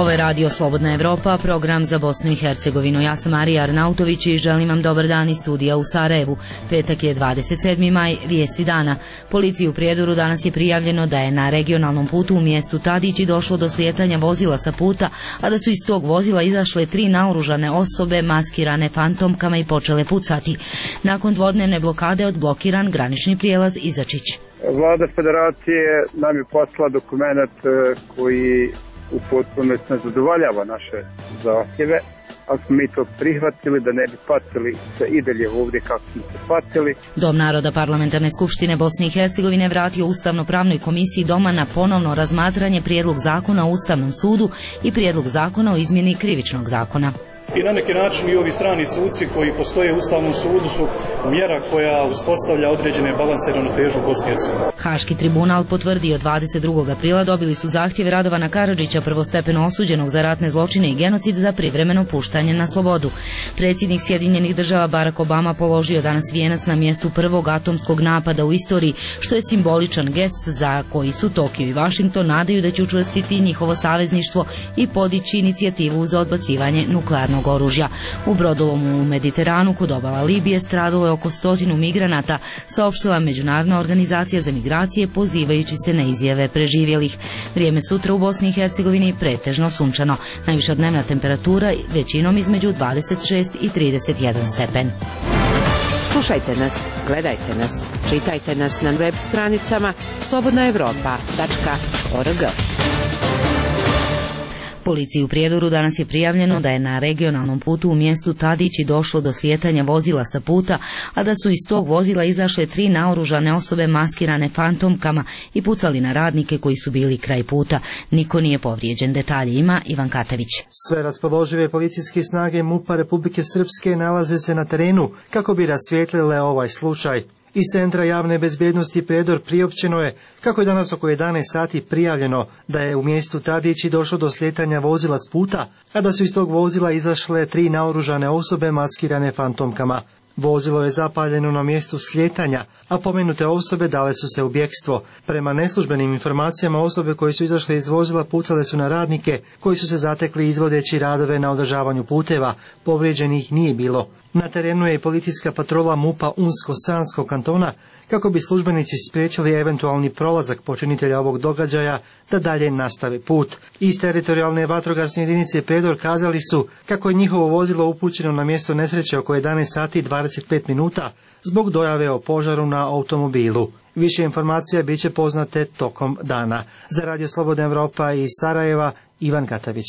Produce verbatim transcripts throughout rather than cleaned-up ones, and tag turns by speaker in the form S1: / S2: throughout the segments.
S1: Ovo je Radio Slobodna Evropa, program za Bosnu i Hercegovinu. Ja sam Marija Arnautović i želim vam dobar dan iz studija u Sarajevu. Petak je dvadeset sedmi maj, vijesti dana. Policiji u Prijedoru danas je prijavljeno da je na regionalnom putu u mjestu Tadići došlo do slijetanja vozila sa puta, a da su iz tog vozila izašle tri naoružane osobe maskirane fantomkama i počele pucati. Nakon dvodnevne blokade odblokiran granični prijelaz Izačić.
S2: Vlada Federacije nam je poslala dokument koji u potpunosti ne zadovoljava naše zahtjeve, ali smo mi to prihvatili da ne bi patili se i dalje ovdje kako smo se patili.
S1: Dom naroda Parlamentarne skupštine Bosne i Hercegovine vratio Ustavno-pravnoj komisiji Doma na ponovno razmatranje prijedlog zakona o Ustavnom sudu i prijedlog zakona o izmjeni Krivičnog zakona.
S3: I na neki način i ovi strani suci koji postoje u Ustavnom sudu su mjera koja uspostavlja određene balanse i ravnotežu u Bosni i Hercegovini.
S1: Haški tribunal potvrdio dvadeset drugog aprila dobili su zahtjeve Radovana Karadžića, prvostepeno osuđenog za ratne zločine i genocid, za privremeno puštanje na slobodu. Predsjednik Sjedinjenih država Barack Obama položio danas vijenac na mjestu prvog atomskog napada u istoriji, što je simboličan gest za koji su Tokio i Washington nadaju da će učvrstiti njihovo savezništvo i podići inicijativu za odbacivanje nuklearnog oružja. U brodolomu u Mediteranu kod obala Libije stradalo je oko stotinu migranata, saopštila Međunarodna organizacija za migracije pozivajući se na izjave preživjelih. Vrijeme sutra u Bosni i Hercegovini pretežno sunčano. Najviša dnevna temperatura većinom između dvadeset šest i trideset jedan stepen.
S4: Slušajte nas, gledajte nas, čitajte nas na web stranicama slobodna evropa tačka org.
S1: Policiji u Prijedoru danas je prijavljeno da je na regionalnom putu u mjestu Tadići došlo do slijetanja vozila sa puta, a da su iz tog vozila izašle tri naoružane osobe maskirane fantomkama i pucali na radnike koji su bili kraj puta. Niko nije povrijeđen. Detalje ima Ivan Katavić.
S5: Sve raspoložive policijske snage MUP-a Republike Srpske nalaze se na terenu kako bi rasvijetlile ovaj slučaj. Iz Centra javne bezbjednosti Prijedor priopćeno je kako je danas oko jedanaest sati prijavljeno da je u mjestu Tadići došlo do slijetanja vozila s puta, a da su iz tog vozila izašle tri naoružane osobe maskirane fantomkama. Vozilo je zapaljeno na mjestu slijetanja, a pomenute osobe dale su se u bjekstvo. Prema neslužbenim informacijama, osobe koje su izašle iz vozila pucale su na radnike koji su se zatekli izvodeći radove na održavanju puteva. Povrijeđenih nije bilo. Na terenu je i policijska patrola MUP-a Unsko-Sanskog kantona kako bi službenici spriječili eventualni prolazak počinitelja ovog događaja da dalje nastave put. Iz teritorijalne vatrogasne jedinice Prijedor kazali su kako je njihovo vozilo upućeno na mjesto nesreće oko jedanaest sati i dvadeset pet minuta zbog dojave o požaru na automobilu. Više informacija bit će poznate tokom dana. Za Radio Slobodna Evropa iz Sarajeva, Ivan Katavić.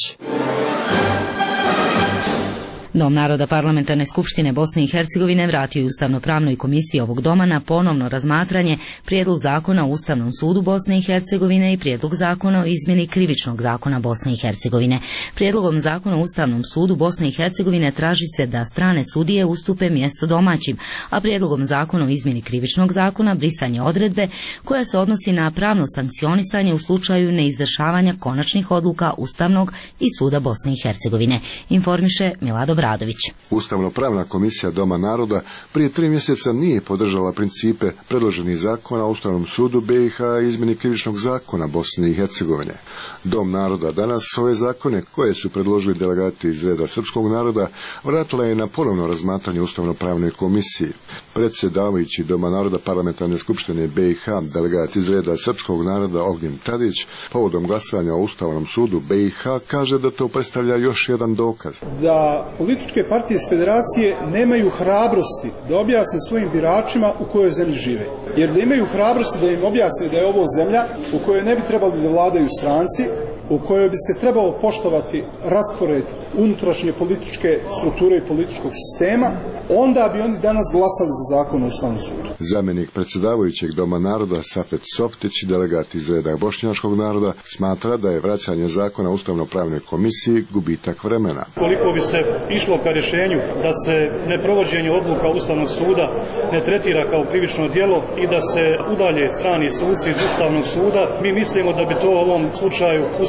S1: Dom naroda Parlamentarne skupštine Bosne i Hercegovine vratio je Ustavno-pravnoj komisiji ovog doma na ponovno razmatranje prijedlog zakona o Ustavnom sudu Bosne i Hercegovine i prijedlog zakona o izmjeni Krivičnog zakona Bosne i Hercegovine. Prijedlogom zakona o Ustavnom sudu Bosne i Hercegovine traži se da strane sudije ustupe mjesto domaćim, a prijedlogom zakona o izmjeni Krivičnog zakona brisanje odredbe koja se odnosi na pravno sankcionisanje u slučaju neizvršavanja konačnih odluka Ustavnog i suda Bosne i Hercegovine. Informiše Milado Bradović.
S6: Ustavno-pravna komisija Doma naroda prije tri mjeseca nije podržala principe predloženih zakona o Ustavnom sudu B i H i izmjeni Krivičnog zakona Bosne i Hercegovine. Dom naroda danas ove zakone koje su predložili delegati iz reda srpskog naroda vratila je na ponovno razmatranje Ustavno-pravnoj komisiji. Predsjedavajući Doma naroda Parlamentarne skupštine B i H, delegat iz reda srpskog naroda Ognjen Tadić, povodom glasanja o Ustavnom sudu B i H kaže da to predstavlja još jedan dokaz.
S3: Da političke partije iz federacije nemaju hrabrosti da objasne svojim biračima u kojoj zemlji žive. Jer da imaju hrabrosti da im objasne da je ovo zemlja u kojoj ne bi trebali da vladaju stranci, u kojoj bi se trebalo poštovati raspored unutrašnje političke strukture i političkog sistema, onda bi oni danas glasali za zakon o Ustavnom sudu.
S6: Zamjenik predsjedavajućeg Doma naroda Safet Softić, delegat iz reda bošnjačkog naroda, smatra da je vraćanje zakona Ustavno-pravnoj komisiji gubitak vremena.
S3: Koliko bi se išlo ka rješenju da se neprovođenje odluka Ustavnog suda ne tretira kao krivično djelo i da se udalje strani suci iz Ustavnog suda, mi mislimo da bi to u ovom slučaju Ustavnog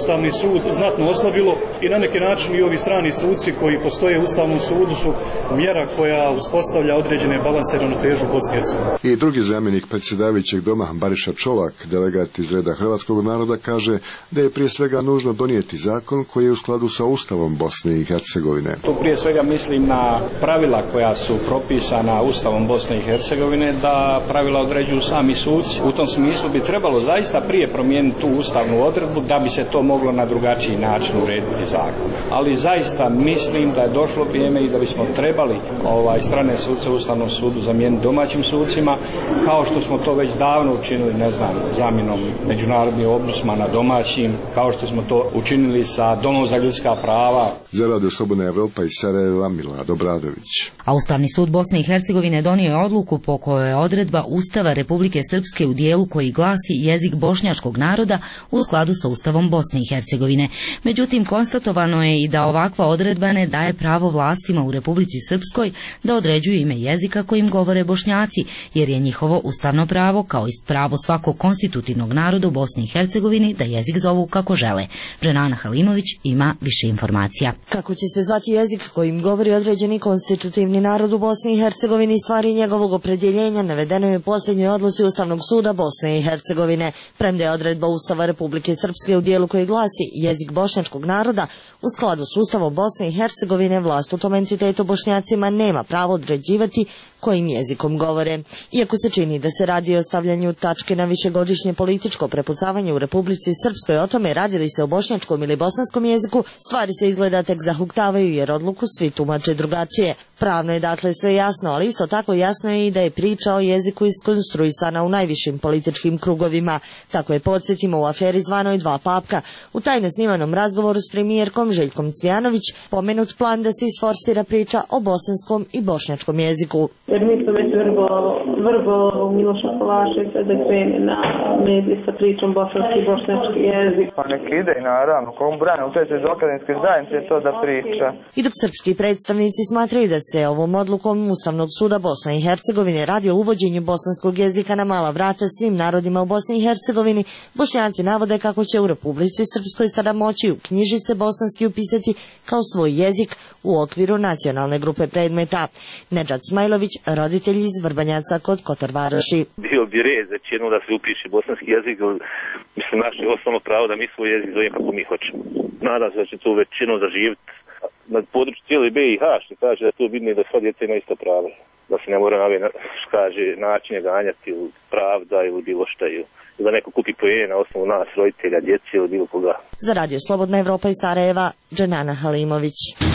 S3: Ustavni sud znatno oslabilo i na neki način i ovi strani suci koji postoje u Ustavnom sudu su mjera koja uspostavlja određene balanse i ravnotežu u Bosni i Hercegovini.
S6: I drugi zamjenik predsjedavajućeg doma Bariša Čolak, delegat iz reda hrvatskog naroda, kaže da je prije svega nužno donijeti zakon koji je u skladu sa Ustavom Bosne i Hercegovine.
S7: Tu prije svega mislim na pravila koja su propisana Ustavom Bosne i Hercegovine, da pravila određuju sami suci. U tom smislu bi trebalo zaista prije promijeniti tu ustavnu odredbu da bi se to moglo na drugačiji način urediti zakon. Ali zaista mislim da je došlo vrijeme i da bismo trebali ovaj strane suce u Ustavnom sudu zamijeniti domaćim sucima, kao što smo to već davno učinili, ne znam, zamjenom međunarodnih ombudsmana domaćim, kao što smo to učinili sa Domom za ljudska prava.
S6: Za Radio Slobodna Evropa iz Sarajeva, Milorad Obradović.
S1: A Ustavni sud Bosne i Hercegovine donio je odluku po kojoj je odredba Ustava Republike Srpske u dijelu koji glasi jezik bošnjačkog naroda u skladu sa Ustavom Bosne i Hercegovine. Međutim, konstatovano je i da ovakva odredba ne daje pravo vlastima u Republici Srpskoj da određuju ime jezika kojim govore Bošnjaci, jer je njihovo ustavno pravo, kao i pravo svakog konstitutivnog naroda u Bosni i Hercegovini, da jezik zovu kako žele. Dženana Halimović ima više informacija.
S8: Kako će se zvati jezik kojim govori određeni konstitutivni narod u Bosni i Hercegovini, stvari njegovog opredjeljenja navedeno je u posljednjoj odluci Ustavnog suda Bosne i Hercegovine. Premda je odredba Ustava Republike Srpske u dijelu koji glasi jezik bošnjačkog naroda u skladu s Ustavom Bosne i Hercegovine, vlast u tom entitetu Bošnjacima nema pravo određivati kojim jezikom govore. Iako se čini da se radi o stavljanju tačke na višegodišnje političko prepucavanje u Republici Srpskoj o tome radi li se o bošnjačkom ili bosanskom jeziku, stvari se izgleda tek zahuktavaju jer odluku svi tumače drugačije. Pravno je dakle sve jasno, ali isto tako jasno je i da je priča o jeziku iskonstruisana u najvišim političkim krugovima. Tako je, podsjetimo, u aferi zvanoj Dva papka, u tajno snimanom razgovoru s premijerkom Željkom Cvijanović pomenut plan da se isforsira priča o bosanskom i bošnjačkom jeziku.
S9: Jer mi smo već vrbo Miloša Palaševića da krene na mediji sa pričom bosanski i bošnjački jezik.
S10: Pa neki ide i naravno, kom brane u teze iz akademske zajednice to da priča.
S8: I dok srpski predstavnici smatraju da se ovom odlukom Ustavnog suda Bosne i Hercegovine radi o uvođenju bosanskog jezika na mala vrata svim narodima u Bosni i Hercegovini, Bošnjaci navode kako će u Republici Srpskoj sada moći u knjižice bosanski upisati kao svoj jezik u okviru nacionalne grupe predmeta. Nedžad Smajlović, roditelj iz Vrbanjaca kod Kotorvaroši.
S11: Bio bi red već jedno da se upiše bosanski jezik, mislim naše osnovno pravo da mi svoj jezik zovemo kako mi hoćemo. Nadam se da će to većinom zaživiti na području cijeli B i H, što kaže da to bitno da sva djeca ima isto pravo. Da se ne mora na ove, kaže, načine ganjati ili pravda ili bilo šta, ili da neko kupi poene na osnovu nas, roditelja, djece ili bilo koga.
S8: Za Radio Slobodna Evropa iz Sarajeva, Dženana Halimović.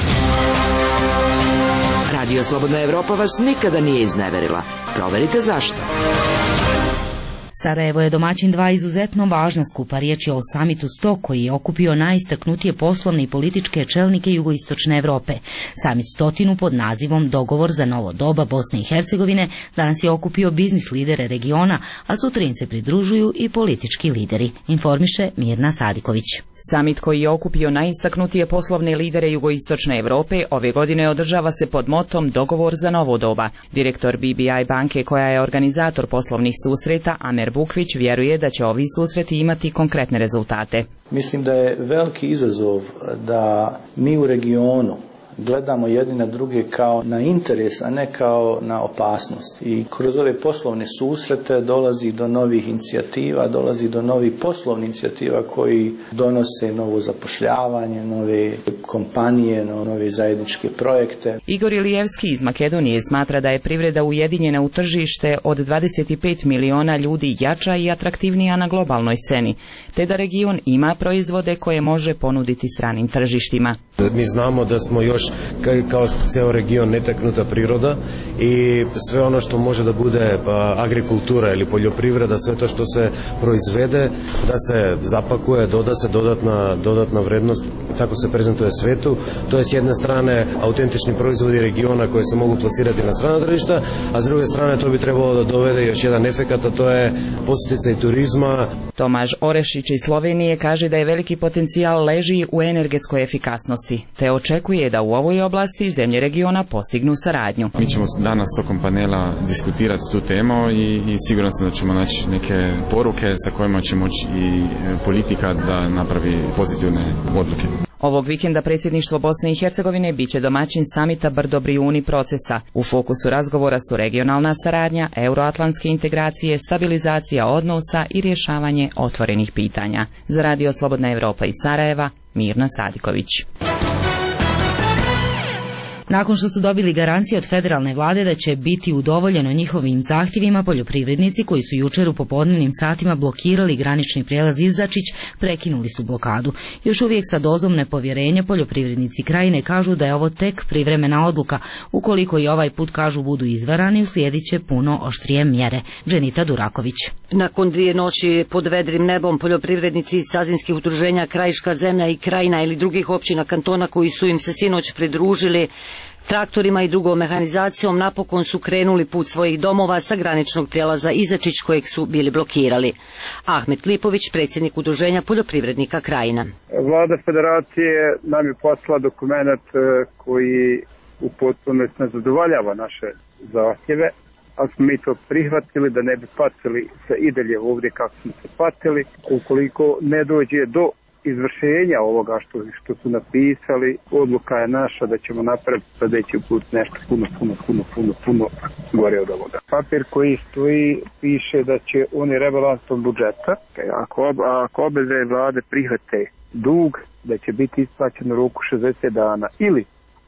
S4: Radio Slobodna Evropa vas nikada nije izneverila. Proverite zašto.
S1: Sarajevo je domaćin dva izuzetno važna skupa. Riječ je o samitu sto koji je okupio najistaknutije poslovne i političke čelnike jugoistočne Evrope. Samit stotinu pod nazivom Dogovor za novo doba Bosne i Hercegovine danas je okupio biznis lidere regiona, a sutra im se pridružuju i politički lideri, informiše Mirna Sadiković.
S12: Samit koji je okupio najistaknutije poslovne lidere jugoistočne Evrope ove godine održava se pod motom Dogovor za novo doba. Direktor B B I banke, koja je organizator poslovnih susreta, Amer Bukvić, vjeruje da će ovi susreti imati konkretne rezultate.
S13: Mislim da je veliki izazov da mi u regionu gledamo jedni na druge kao na interes, a ne kao na opasnost. I kroz ove poslovne susrete dolazi do novih inicijativa, dolazi do novih poslovnih inicijativa koji donose novo zapošljavanje, nove kompanije, nove zajedničke projekte.
S12: Igor Ilijevski iz Makedonije smatra da je privreda ujedinjena u tržište od dvadeset pet miliona ljudi jača i atraktivnija na globalnoj sceni, te da region ima proizvode koje može ponuditi stranim tržištima.
S14: Mi znamo da smo još kao ceo region netaknuta priroda i sve ono što može da bude agrikultura ili poljoprivreda, sve to što se proizvede, da se zapakuje, doda se dodatna, dodatna vrednost, tako se prezentuje svetu. To je s jedne strane autentični proizvodi regiona koje se mogu plasirati na strana tržišta, a s druge strane to bi trebalo da dovede još jedan efekat, a to je podsticaj turizma.
S12: Tomaž Orešić iz Slovenije kaže da je veliki potencijal leži u energetskoj efikasnosti, te očekuje da u u ovoj oblasti zemlje regiona postignu saradnju.
S15: Mi ćemo danas tokom panela diskutirati tu temu i, i sigurno sam da ćemo naći neke poruke sa kojima će moći i politika da napravi pozitivne odluke.
S12: Ovog vikenda predsjedništvo Bosne i Hercegovine biće domaćin samita Brdo-Brijuni procesa. U fokusu razgovora su regionalna saradnja, euroatlantske integracije, stabilizacija odnosa i rješavanje otvorenih pitanja. Za Radio Slobodna Evropa iz Sarajeva, Mirna Sadiković.
S1: Nakon što su dobili garancije od federalne vlade da će biti udovoljeno njihovim zahtjevima, poljoprivrednici koji su jučer u popodnevnim satima blokirali granični prijelaz Izačić prekinuli su blokadu. Još uvijek sa dozom nepovjerenja poljoprivrednici Krajine kažu da je ovo tek privremena odluka. Ukoliko i ovaj put kažu budu izvarani, uslijedit će puno oštrije mjere. Dženita Duraković.
S16: Nakon dvije noći pod vedrim nebom poljoprivrednici iz sazinskih udruženja Krajiška zemlja i Krajina ili drugih općina kantona koji su im se sinoć pridružili traktorima i drugom mehanizacijom napokon su krenuli put svojih domova sa graničnog prijelaza Izačić kojeg su bili blokirali. Ahmet Lipović, predsjednik udruženja poljoprivrednika Krajina.
S2: Vlada federacije nam je poslala dokument koji u potpunosti ne zadovoljava naše zahtjeve, ali smo mi to prihvatili da ne bi patili se i dalje ovdje kako smo se patili. Ukoliko ne dođe do izvršenja ovoga što, što su napisali, odluka je naša da ćemo napraviti sljedeći put nešto puno, puno, puno, puno, puno gore od ovoga. Papir koji stoji piše da će oni rebalansom budžeta, ako, ako obe dve vlade prihvate dug, da će biti isplaćen u roku šezdeset dana, ili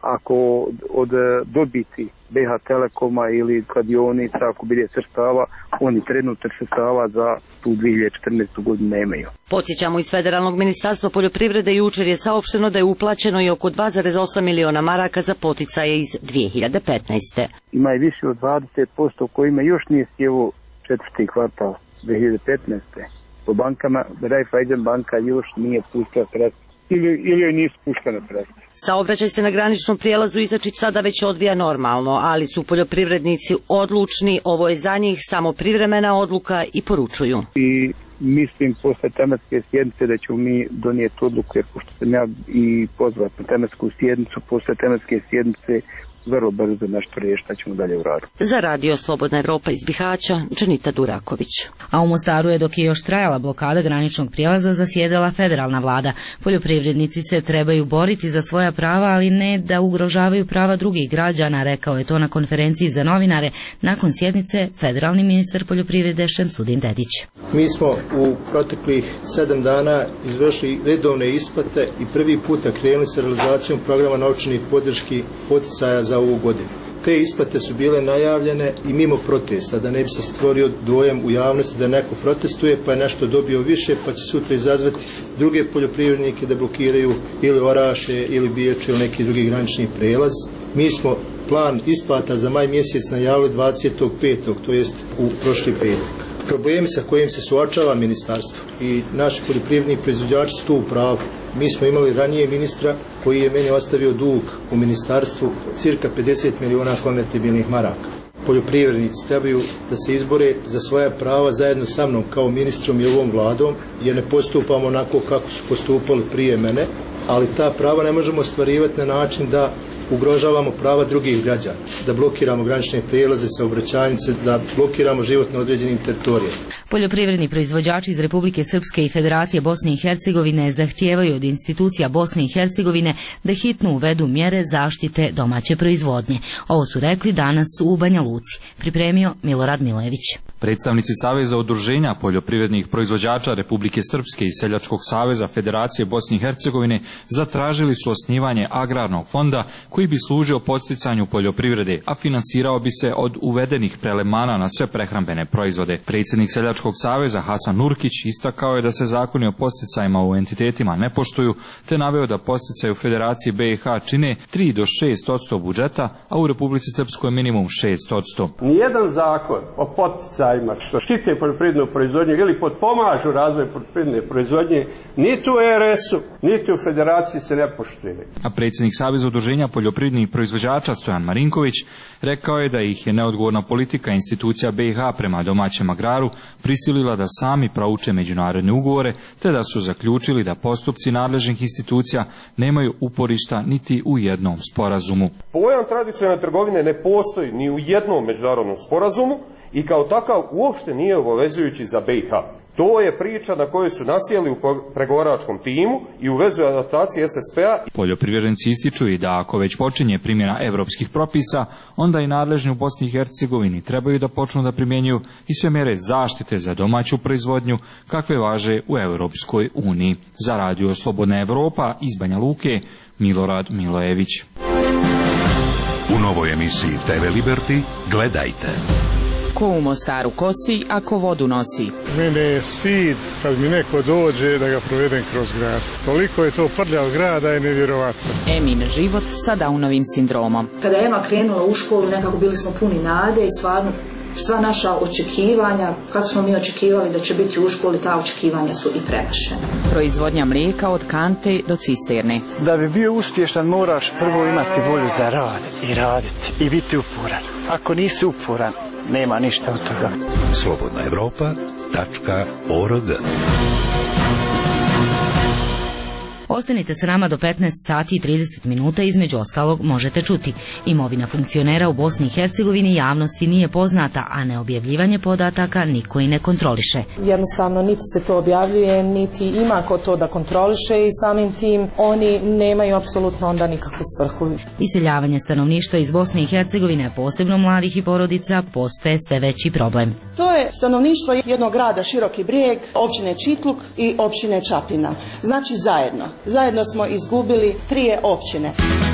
S2: ako od dobiti B H Telekoma ili kladionica, ako bude sredstava, oni trenutno sredstava za tu dvije hiljade četrnaestu godinu nemaju.
S16: Podsjećamo, iz Federalnog ministarstva poljoprivrede jučer je saopšteno da je uplaćeno i oko dva zarez osam miliona maraka za poticaje iz dvije hiljade petnaeste.
S2: Ima i više od dvadeset posto kojima još nije sjevo četvrti kvartal dvije hiljade petnaeste. Po bankama, Raiffeisen banka još nije pustila sredstva. Ili, ili joj nisu puštene sredstva.
S16: Saobraćaj se na graničnom prijelazu Izačić sada već odvija normalno, ali su poljoprivrednici odlučni, ovo je za njih samo privremena odluka i poručuju.
S2: I mislim posle tematske sjednice da ćemo mi donijeti odluku, jer pošto sam ja i pozvat na tematsku sjednicu, posle tematske sjednice vrlo brzo nešto riješiti, da ćemo dalje uraditi.
S16: Za Radio Slobodna Evropa iz Bihaća, Dženita Duraković.
S1: A u Mostaru je, dok je još trajala blokada graničnog prijelaza, zasjedala federalna vlada. Poljoprivrednici se trebaju boriti za svoja prava, ali ne da ugrožavaju prava drugih građana, rekao je to na konferenciji za novinare nakon sjednice federalni ministar poljoprivrede Šemsudin Dedić.
S17: Mi smo u proteklih sedam dana izvršili redovne isplate i prvi puta krenuli sa realizacijom programa novčanih podrški poticaja za ovu godinu. Te isplate su bile najavljene i mimo protesta, da ne bi se stvorio dojam u javnosti da neko protestuje pa je nešto dobio više, pa će sutra izazvati druge poljoprivrednike da blokiraju ili Oraše ili Biječe ili neki drugi granični prelaz. Mi smo plan isplata za maj mjesec najavili dvadesetog petog to jest u prošli petak. Problemi sa kojim se suočava ministarstvo i naši poljoprivredni proizvođači su tu u pravu. Mi smo imali ranije ministra koji je meni ostavio dug u ministarstvu cirka pedeset miliona konvertibilnih maraka. Poljoprivrednici trebaju da se izbore za svoja prava zajedno sa mnom kao ministrom i ovom vladom, jer ne postupamo onako kako su postupali prije mene, ali ta prava ne možemo ostvarivati na način da ugrožavamo prava drugih građana, da blokiramo granične prijelaze, saobraćajnice, da blokiramo život na određenim teritorijama.
S1: Poljoprivredni proizvođači iz Republike Srpske i Federacije Bosne i Hercegovine zahtijevaju od institucija Bosne i Hercegovine da hitno uvedu mjere zaštite domaće proizvodnje. Ovo su rekli danas u Banja Luci. Pripremio Milorad Milojević.
S18: Predstavnici Saveza udruženja poljoprivrednih proizvođača Republike Srpske i Seljačkog saveza Federacije Bosne i Hercegovine zatražili su osnivanje agrarnog fonda koji bi služio podsticanju poljoprivrede, a finansirao bi se od uvedenih prelemana na sve prehrambene proizvode. Predsjednik Seljačkog saveza Hasan Nurkić istakao je da se zakoni o posticajima u entitetima ne poštuju, te naveo da posticaji u Federaciji B i H čine tri do šest posto budžeta, a u Republici Srpskoj minimum šest posto.
S19: Nijedan zakon o poticaju poticajima što štite poljoprivrednu proizvodnju ili potpomažu razvoj poljoprivredne proizvodnje, niti u R S-u, niti u Federaciji se ne poštuje.
S18: A predsjednik Saveza udruženja poljoprivrednih proizvođača Stojan Marinković rekao je da ih je neodgovorna politika institucija B i H prema domaćem agraru prisilila da sami prouče međunarodne ugovore, te da su zaključili da postupci nadležnih institucija nemaju uporišta niti u jednom sporazumu.
S20: Pojam tradicionalne trgovine ne postoji ni u jednom međunarodnom sporazumu i kao takav uopšte nije obavezujući za B i H. To je priča na kojoj su nasjeli u pregovaračkom timu i u vezi adaptacije S S P-a.
S18: Poljoprivrednici ističu i da ako već počinje primjena europskih propisa, onda i nadležni u Bosni i Hercegovini trebaju da počnu da primjenjuju i sve mere zaštite za domaću proizvodnju kakve važe u Europskoj uniji. Za Radio Slobodna Evropa iz Banja Luke, Milorad Milojević.
S21: U novoj emisiji T V Liberty gledajte.
S12: Ko u Mostaru kosi, ako vodu nosi.
S22: Mene je stid kad mi neko dođe da ga provedem kroz grad. Toliko je to prljav grad da je nevjerovatno.
S12: Emin život sa Downovim sindromom.
S23: Kada je Ema krenula u školu, nekako bili smo puni nade i stvarno sva naša očekivanja, kako smo mi očekivali da će biti u školi, ta očekivanja su i premašena.
S12: Proizvodnja mlijeka od kante do cisterne.
S24: Da bi bio uspješan moraš prvo imati volju za rad i raditi i biti uporan. Ako nisi uporan, nema ništa od toga.
S21: Slobodna Evropa tačka org.
S1: Ostanite sa nama do petnaest sati i trideset minuta, između ostalog možete čuti. Imovina funkcionera u Bosni i Hercegovini javnosti nije poznata, a neobjavljivanje podataka niko i ne kontroliše.
S25: Jednostavno niti se to objavljuje, niti ima ko to da kontroliše i samim tim oni nemaju apsolutno onda nikakvu svrhu.
S1: Iseljavanje stanovništva iz Bosne i Hercegovine, posebno mladih i porodica, postaje sve veći problem.
S23: To je stanovništvo jednog grada Široki Brijeg, općine Čitluk i općine Čapina. Znači zajedno. Zajedno smo izgubili tri općine.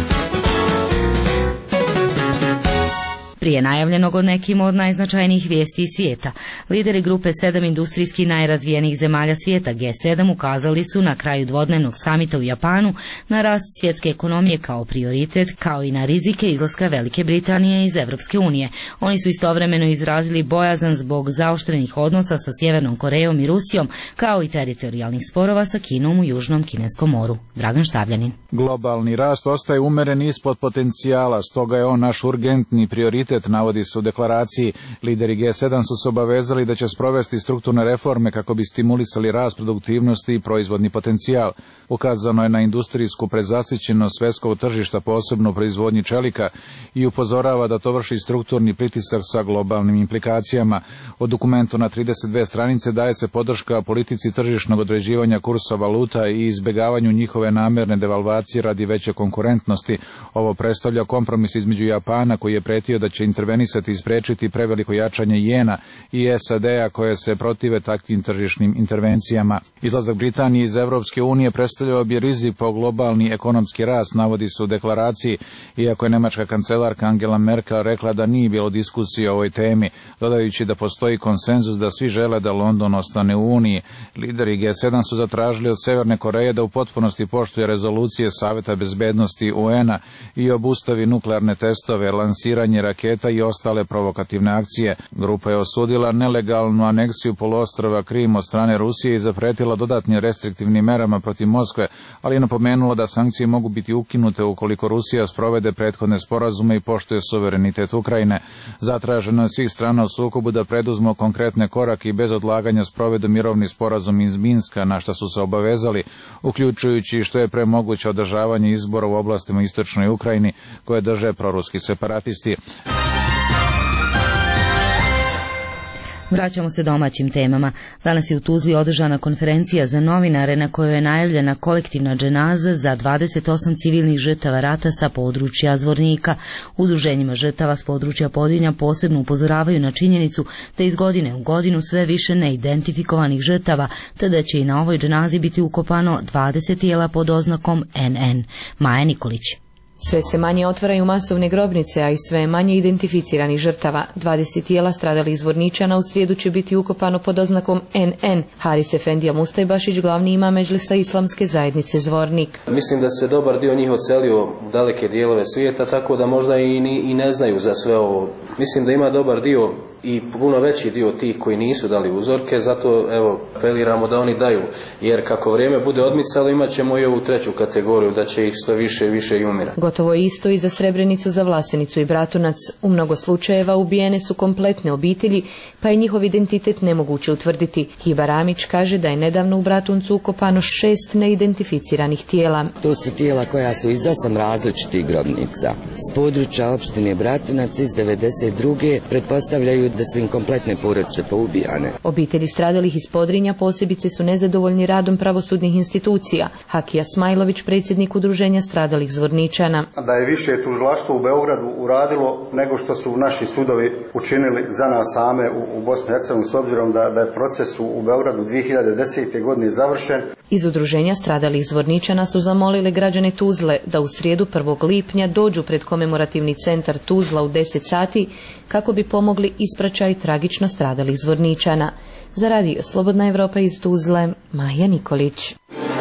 S1: Prije najavljenog od nekim od najznačajnijih vijesti iz svijeta, lideri grupe sedam industrijski najrazvijenijih zemalja svijeta G sedam ukazali su na kraju dvodnevnog samita u Japanu na rast svjetske ekonomije kao prioritet, kao i na rizike izlaska Velike Britanije iz Evropske unije. Oni su istovremeno izrazili bojazan zbog zaoštrenih odnosa sa Sjevernom Korejom i Rusijom, kao i teritorijalnih sporova sa Kinom u Južnom Kineskom moru. Dragan Štavljanin.
S26: Globalni rast ostaje umeren ispod potencijala, stoga je on naš urgentni prioritet, navodi se u deklaraciji. Lideri G sedam su se obavezali da će sprovesti strukturne reforme kako bi stimulisali rast produktivnosti i proizvodni potencijal. Ukazano je na industrijsku prezasićenost svjetskog tržišta, posebno u proizvodnji čelika, i upozorava da to vrši strukturni pritisak sa globalnim implikacijama. O dokumentu na trideset dvije stranice daje se podrška politici tržišnog određivanja kursa valuta i izbjegavanju njihove namjerne devalvacije radi veće konkurentnosti. Ovo predstavlja kompromis između Japana, koji je pretio da će intervenisati i spriječiti preveliko jačanje jena, i S A D-a koje se protive takvim tržišnim intervencijama. Izlazak Britanije iz Evropske unije predstavljao bi rizik po globalni ekonomski rast, navodi se u deklaraciji, iako je nemačka kancelarka Angela Merkel rekla da nije bilo diskusije o ovoj temi, dodajući da postoji konsenzus da svi žele da London ostane u Uniji. Lideri G sedam su zatražili od Severne Koreje da u potpunosti poštuje rezolucije Saveta bezbednosti U N-a i obustavi nuklearne testove, lansiranje raketa i ostale provokativne akcije. Grupa je osudila nelegalnu aneksiju poluostrva Krim od strane Rusije i zapretila dodatnim restriktivnim merama protiv Moskve, ali je napomenula da sankcije mogu biti ukinute ukoliko Rusija sprovede prethodne sporazume i poštuje suverenitet Ukrajine. Zatraženo je svih strana u sukobu da preduzmu konkretne korake i bez odlaganja sprovedu mirovni sporazum iz Minska, na što su se obavezali, uključujući što je pre moguće održavanje izbora u oblastima istočnoj Ukrajini koje drže proruski separatisti.
S1: Vraćamo se domaćim temama. Danas je u Tuzli održana konferencija za novinare na kojoj je najavljena kolektivna dženaza za dvadeset osam civilnih žrtava rata sa područja Zvornika. Udruženjima žrtava s područja Podvinja posebno upozoravaju na činjenicu da iz godine u godinu sve više neidentifikovanih žrtava, te da će i na ovoj dženazi biti ukopano dvadeset tijela pod oznakom N N. Maja Nikolić.
S27: Sve se manje otvaraju masovne grobnice, a i sve manje identificiranih žrtava. dvadeset tijela stradalih Zvorničana u srijedu će biti ukopano pod oznakom N N. Haris Efendija Mustajbašić, glavni imam Medžlisa Islamske zajednice Zvornik.
S28: Mislim da se dobar dio njih odselio u daleke dijelove svijeta, tako da možda i, i ne znaju za sve ovo. Mislim da ima dobar dio i puno veći dio tih koji nisu dali uzorke, zato evo apeliramo da oni daju, jer kako vrijeme bude odmicalo imat ćemo i ovu treću kategoriju, da će ih sve više i više i umirati.
S27: Gotovo je isto i za Srebrenicu, za Vlasenicu i Bratunac. U mnogo slučajeva ubijene su kompletne obitelji, pa je njihov identitet nemoguće utvrditi. Hiba Ramić kaže da je nedavno u Bratuncu ukopano šest neidentificiranih tijela.
S3: To su tijela koja su iz osam različitih grobnica. S područja opštine Bratunac iz devedeset druge pretpostavljaju da su im kompletne porodice poubijane.
S27: Obitelji stradalih iz Podrinja posebice su nezadovoljni radom pravosudnih institucija. Hakija Smajlović, predsjednik Udruženja stradalih Zvorničana.
S5: Da je više tužilaštvo u Beogradu uradilo nego što su naši sudovi učinili za nas same u, u Bosni i Hercegovini, s obzirom da, da je proces u, u Beogradu dvije hiljade desete. godine završen.
S27: Iz Udruženja stradalih Zvorničana su zamolili građane Tuzle da u srijedu prvog lipnja dođu pred komemorativni centar Tuzla u deset sati kako bi pomogli ispraćaj tragično stradalih Zvorničana. Za radio Slobodna Evropa iz Tuzle, Maja Nikolić.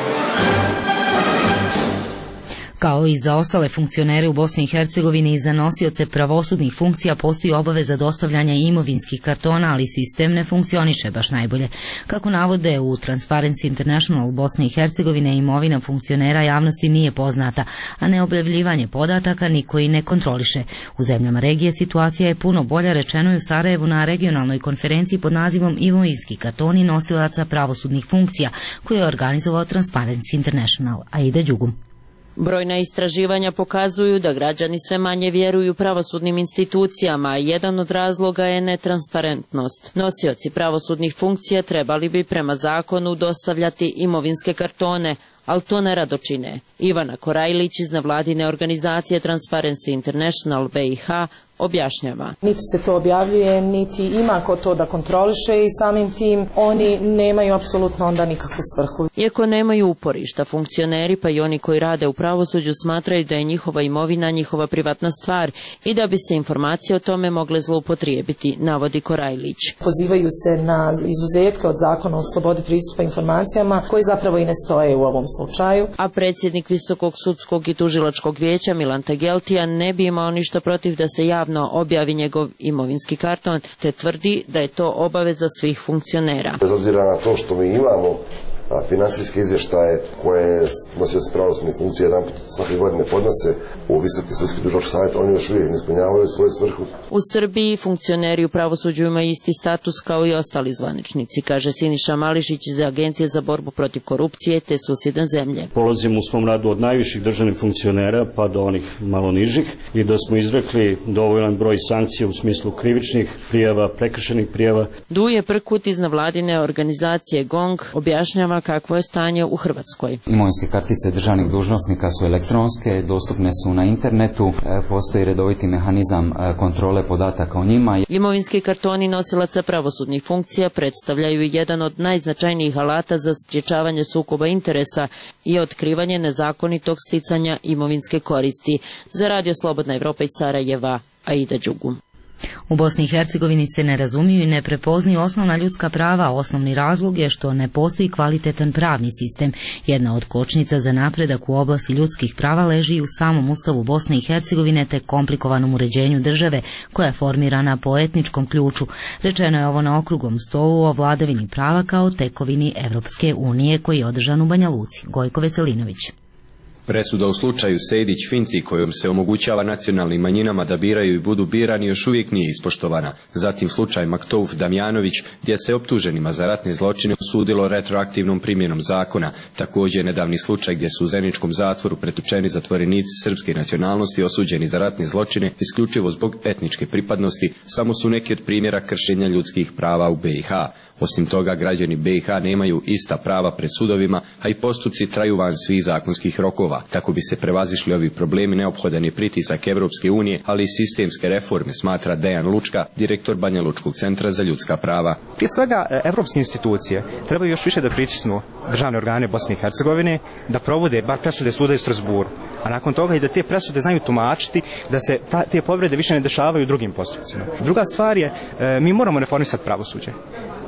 S1: Kao i za ostale funkcionere u Bosni i Hercegovini i za nosioce pravosudnih funkcija postoji obaveza dostavljanja imovinskih kartona, ali sistem ne funkcioniše baš najbolje. Kako navode u Transparency International Bosne i Hercegovine, imovina funkcionera javnosti nije poznata, a neobjavljivanje podataka niko i ne kontroliše. U zemljama regije situacija je puno bolja, rečeno je u Sarajevu na regionalnoj konferenciji pod nazivom Imovinski kartoni nosilaca pravosudnih funkcija, koju je organizovao Transparency International. Aida Đugum.
S6: Brojna istraživanja pokazuju da građani sve manje vjeruju pravosudnim institucijama, a jedan od razloga je netransparentnost. Nosioci pravosudnih funkcija trebali bi prema zakonu dostavljati imovinske kartone, ali to nerado čine. Ivana Korajlić iz nevladine organizacije Transparency International B i H objašnjava.
S25: Niti se to objavljuje, niti ima ko to da kontroliše i samim tim oni nemaju apsolutno onda nikakvu svrhu.
S6: Iako nemaju uporišta, funkcioneri pa i oni koji rade u pravosuđu smatraju da je njihova imovina njihova privatna stvar i da bi se informacije o tome mogle zloupotrijebiti, navodi Korajlić.
S25: Pozivaju se na izuzetke od zakona o slobodi pristupa informacijama koji zapravo i ne stoje u ovom slučaju.
S6: A predsjednik Visokog sudskog i tužilačkog vijeća Milan Tegeltija ne bi imao ništa protiv da se javno objavi njegov imovinski karton, te tvrdi da je to obaveza svih funkcionera.
S7: Bez obzira na to što mi imamo financijske izvještaje koje nosioci pravosudnih funkcija jedan put svake godine podnose u Visoki sudski tužilački savjet, oni još uvijek ne ispunjavaju svoju svrhu.
S6: U Srbiji funkcioneri u pravosuđu imaju isti status kao i ostali zvaničnici, kaže Siniša Mališić iz Agencije za borbu protiv korupcije te susjedne zemlje.
S8: Polazimo u svom radu od najviših državnih funkcionera pa do onih malo nižih i da smo izrekli dovoljan broj sankcija u smislu krivičnih prijava, prekršenih prijava.
S6: Duje Prkut iz nevladine organizacije GONG objašnjava kakvo je stanje u Hrvatskoj.
S9: Imovinske kartice državnih dužnosnika su elektronske, dostupne su na internetu, postoji redoviti mehanizam kontrole podataka o njima.
S6: Imovinski kartoni nosilaca pravosudnih funkcija predstavljaju jedan od najznačajnijih alata za sprječavanje sukoba interesa i otkrivanje nezakonitog sticanja imovinske koristi. Za radio Slobodna Evropa iz Sarajeva, Aida Đugum.
S1: U Bosni i Hercegovini se ne razumiju i ne prepoznaju osnovna ljudska prava. Osnovni razlog je što ne postoji kvalitetan pravni sistem. Jedna od kočnica za napredak u oblasti ljudskih prava leži u samom ustavu Bosne i Hercegovine te komplikovanom uređenju države koja je formirana po etničkom ključu. Rečeno je ovo na okruglom stolu o vladavini prava kao tekovini Evropske unije koji je održan u Banja Luci. Gojko Veselinović.
S10: Presuda u slučaju Sejdić-Finci kojom se omogućava nacionalnim manjinama da biraju i budu birani još uvijek nije ispoštovana. Zatim slučaj Maktouf-Damjanović gdje se optuženima za ratne zločine osudilo retroaktivnom primjenom zakona. Također nedavni slučaj gdje su u Zeničkom zatvoru pretučeni zatvorenici srpske nacionalnosti osuđeni za ratne zločine isključivo zbog etničke pripadnosti samo su neki od primjera kršenja ljudskih prava u B i H. Osim toga, građani B i H nemaju ista prava pred sudovima, a i postupci traju van svih zakonskih rokova. Kako bi se prevazišli ovi problemi, neophodan je pritisak Evropske unije, ali i sistemske reforme, smatra Dejan Lučka, direktor Banja Lučkog centra za ljudska prava.
S11: Prije svega, evropske institucije trebaju još više da pritisnu državne organe Bosne i Hercegovine, da provode bar presude suda u Strasburu, a nakon toga i da te presude znaju tumačiti, da se ta, te povrede više ne dešavaju u drugim postupcima. Druga stvar je, e, mi moramo reformisati pravosuđe.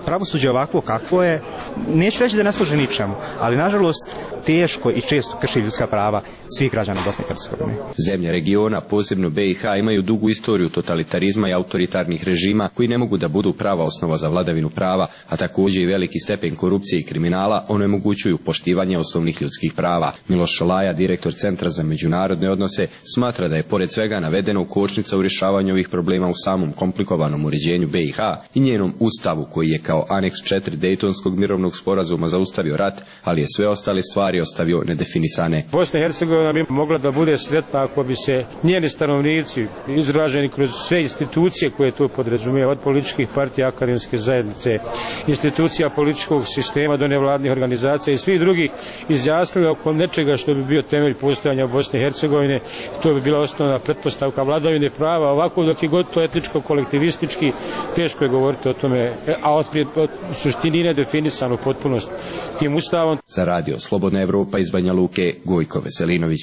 S11: pravosuđe ovakvo kakvo je, neću reći da ne služi ničemu, ali nažalost teško i često krši ljudska prava svih građana Bosne i Hercegovine.
S10: Zemlje regiona, posebno B i H, imaju dugu istoriju totalitarizma i autoritarnih režima koji ne mogu da budu prava osnova za vladavinu prava, a također i veliki stepen korupcije i kriminala onemogućuju poštivanje osnovnih ljudskih prava. Miloš Šolaja, direktor Centra za međunarodne odnose, smatra da je pored svega navedeno kočnica u rješavanju ovih problema u samom komplikovanom uređenju B i H i njenom ustavu koji je kao aneks četiri Dejtonskog mirovnog sporazuma zaustavio rat, ali je sve ostale stvari ostavio nedefinisane.
S2: Bosna i Hercegovina bi mogla da bude sretna ako bi se njeni stanovnici izraženi kroz sve institucije koje to podrazumijeva, od političkih partija, akademske zajednice, institucija političkog sistema do nevladnih organizacija i svih drugih izjasnili oko nečega što bi bio temelj postojanja Bosne i Hercegovine. To bi bila osnovna pretpostavka vladavine prava. Ovako dok je god to etničko, kolektivistički, teško je govoriti o tome, a otprije u suštini nedefinisano potpunost tim ustavom.
S10: Za radio Slobodna Evropa iz Banja Luke, Gojko Veselinović.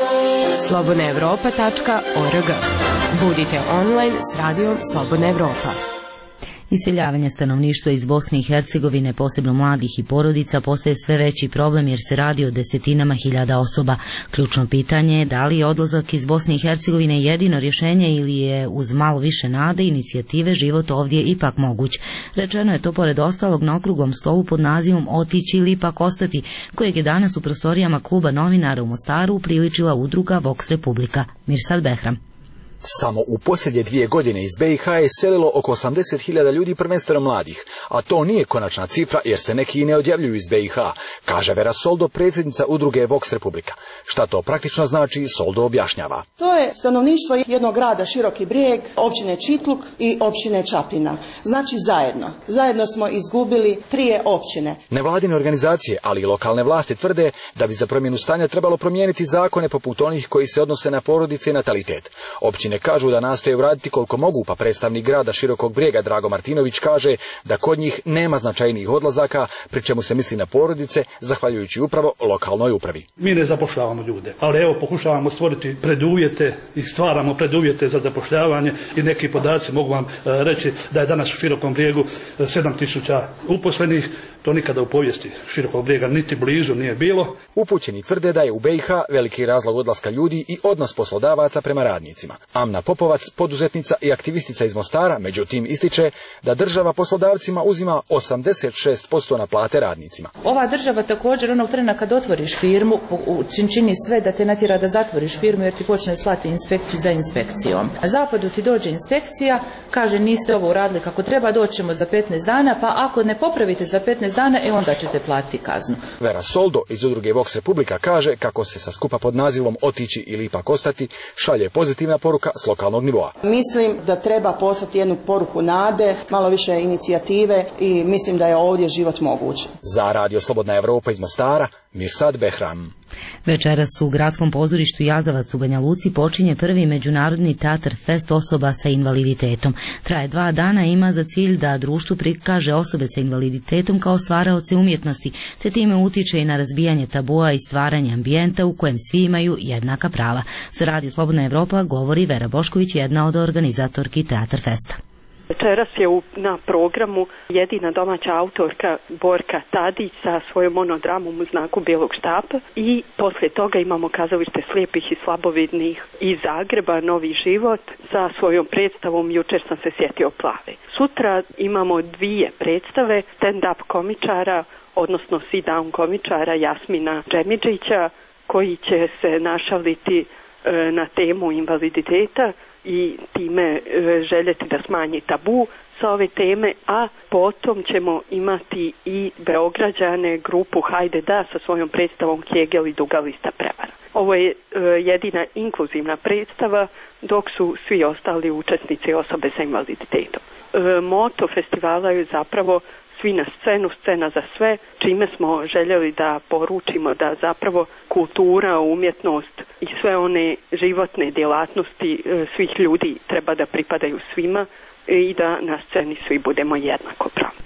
S4: slobodna evropa tačka org. Budite online s radijom Slobodna Evropa.
S1: Iseljavanje stanovništva iz Bosne i Hercegovine, posebno mladih i porodica, postaje sve veći problem jer se radi o desetinama hiljada osoba. Ključno pitanje je da li je odlazak iz Bosne i Hercegovine jedino rješenje ili je uz malo više nade i inicijative život ovdje ipak moguć. Rečeno je to pored ostalog na okruglom stolu pod nazivom Otići ili ipak ostati, kojeg je danas u prostorijama kluba novinara u Mostaru upriličila udruga Vox Republika. Mirsad Behram.
S13: Samo u posljednje dvije godine iz B i H je selilo oko osamdeset hiljada ljudi, prvenstveno mladih, a to nije konačna cifra jer se neki i ne odjavljuju iz B i H, kaže Vera Soldo, predsjednica udruge Vox Republika. Šta to praktično znači, Soldo objašnjava.
S14: To je stanovništvo jednog grada Široki Brijeg, općine Čitluk i općine Čapina. Znači zajedno. Zajedno smo izgubili trije općine.
S13: Nevladine organizacije, ali i lokalne vlasti tvrde da bi za promjenu stanja trebalo promijeniti zakone poput onih koji se odnose na porodice i natalitet. Općine kažu da nastoje uraditi koliko mogu, pa predstavnik grada Širokog Brijega Drago Martinović kaže da kod njih nema značajnijih odlazaka, pri čemu se misli na porodice, zahvaljujući upravo lokalnoj upravi.
S15: Mi ne zapošljavamo ljude, ali evo pokušavamo stvoriti preduvjete i stvaramo preduvjete za zapošljavanje i neki podaci mogu vam reći da je danas u Širokom Brijegu sedam tisuća uposlenih. To nikada u povijesti Širokog Brijega niti blizu nije bilo.
S13: Upućeni tvrde da je u B i H veliki razlog odlaska ljudi i odnos poslodavaca prema radnicima. Amna Popovac, poduzetnica i aktivistica iz Mostara, međutim ističe da država poslodavcima uzima osamdeset šest posto na plate radnicima.
S25: Ova država također onog trena kad otvoriš firmu čini sve da te natjera da zatvoriš firmu jer ti počne slati inspekciju za inspekcijom. Na zapadu ti dođe inspekcija, kaže niste ovo uradili kako treba, doćemo za petnaest dana, pa ako ne popravite za petnaest dana, e onda ćete platiti kaznu.
S13: Vera Soldo iz udruge Vox Republika kaže kako se sa skupa pod nazivom Otići ili ipak ostati šalje pozitivna poruka s lokalnog nivoa.
S14: Mislim da treba poslati jednu poruku nade, malo više inicijative i mislim da je ovdje život moguć.
S13: Za radio Slobodna Evropa iz Mostara, Mirsad Behram.
S1: Večeras u gradskom pozorištu Jazavac u Banja Luci počinje prvi međunarodni teatar fest osoba sa invaliditetom. Traje dva dana i ima za cilj da društvu prikaže osobe sa invaliditetom kao stvaraoce umjetnosti, te time utiče i na razbijanje tabua i stvaranje ambijenta u kojem svi imaju jednaka prava. Za radio Slobodna Evropa govori Vera Bošković, jedna od organizatorki Teatar festa.
S16: Večeras je u, na programu jedina domaća autorka Borka Tadić sa svojom monodramom U znaku bijelog štapa i poslije toga imamo kazalište slijepih i slabovidnih iz Zagreba, Novi život, sa svojom predstavom Jučer sam se sjetio plave. Sutra imamo dvije predstave stand-up komičara, odnosno sit-down komičara Jasmina Džemidžića, koji će se našaliti e, na temu invaliditeta i time e, željeti da smanji tabu sa ove teme, a potom ćemo imati i Beograđane, grupu Hajde da sa svojom predstavom Kjegel i duga lista prevara. Ovo je e, jedina inkluzivna predstava, dok su svi ostali učesnici osobe sa invaliditetom. E, moto festivala je zapravo svi na scenu, scena za sve, čime smo željeli da poručimo da zapravo kultura, umjetnost i sve one životne djelatnosti svih ljudi treba da pripadaju svima i da na sceni svi budemo jednakopravni.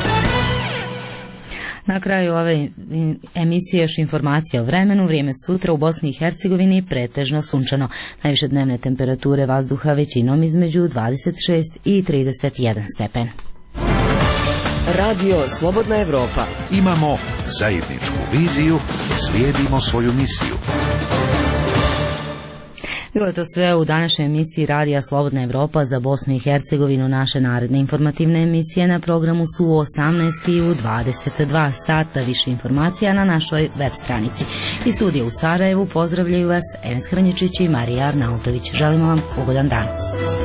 S1: Na kraju ove emisije još informacija o vremenu. Vrijeme sutra u Bosni i Hercegovini pretežno sunčano. Najviše dnevne temperature vazduha većinom između dvadeset šest i trideset jedan stepen.
S12: Radio Slobodna Evropa.
S17: Imamo zajedničku viziju, slijedimo svoju misiju.
S1: Bilo je to sve u današnjoj emisiji Radija Slobodna Evropa za Bosnu i Hercegovinu. Naše naredne informativne emisije na programu su u osamnaest i u dvadeset dva sata. Više informacija na našoj web stranici. Iz studija u Sarajevu pozdravljaju vas Enes Hranjičić i Marija Arnautović. Želimo vam ugodan dan.